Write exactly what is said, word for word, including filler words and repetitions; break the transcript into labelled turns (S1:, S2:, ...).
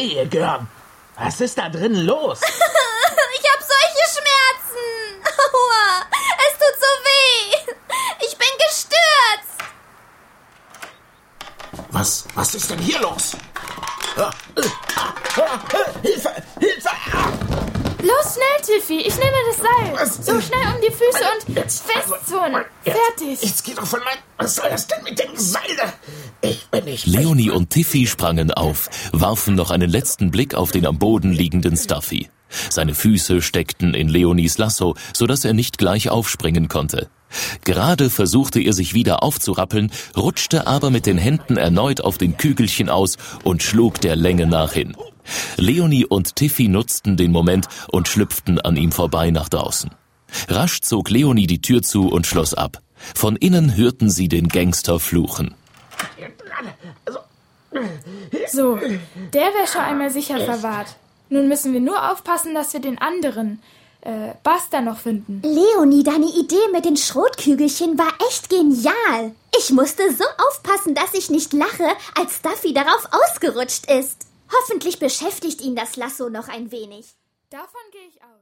S1: Hey, ihr Görn, was ist da drin los?
S2: Ich hab solche Schmerzen. Aua, es tut so weh. Ich bin gestürzt.
S1: Was, was ist denn hier los? Hilfe, Hilfe!
S3: Los, schnell, Tiffy, ich nehme das Seil.
S1: Was?
S3: So schnell um die Füße
S1: Meine-
S3: und
S1: jetzt-
S3: festzurren.
S1: Jetzt-
S3: Fertig.
S1: Jetzt geht doch von mein... Was soll das denn mit dem Seil da? Ich bin nicht...
S4: Leonie und Tiffy sprangen auf, warfen noch einen letzten Blick auf den am Boden liegenden Stuffy. Seine Füße steckten in Leonies Lasso, sodass er nicht gleich aufspringen konnte. Gerade versuchte er sich wieder aufzurappeln, rutschte aber mit den Händen erneut auf den Kügelchen aus und schlug der Länge nach hin. Leonie und Tiffy nutzten den Moment und schlüpften an ihm vorbei nach draußen. Rasch zog Leonie die Tür zu und schloss ab. Von innen hörten sie den Gangster fluchen.
S3: So, der wäre schon einmal sicher verwahrt. Nun müssen wir nur aufpassen, dass wir den anderen, äh, Buster noch finden.
S2: Leonie, deine Idee mit den Schrotkügelchen war echt genial. Ich musste so aufpassen, dass ich nicht lache, als Stuffy darauf ausgerutscht ist. Hoffentlich beschäftigt ihn das Lasso noch ein wenig.
S3: Davon gehe ich aus.